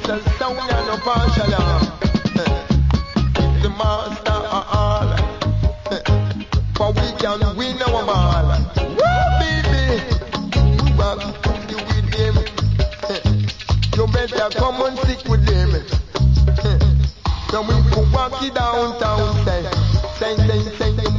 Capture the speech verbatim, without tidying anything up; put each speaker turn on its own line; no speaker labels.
a sound and no partial. The master of all. For we can win our ball. Woo, baby. You are you with him. You better come and stick with him. So we could walk it downtown. Say, say, say, say,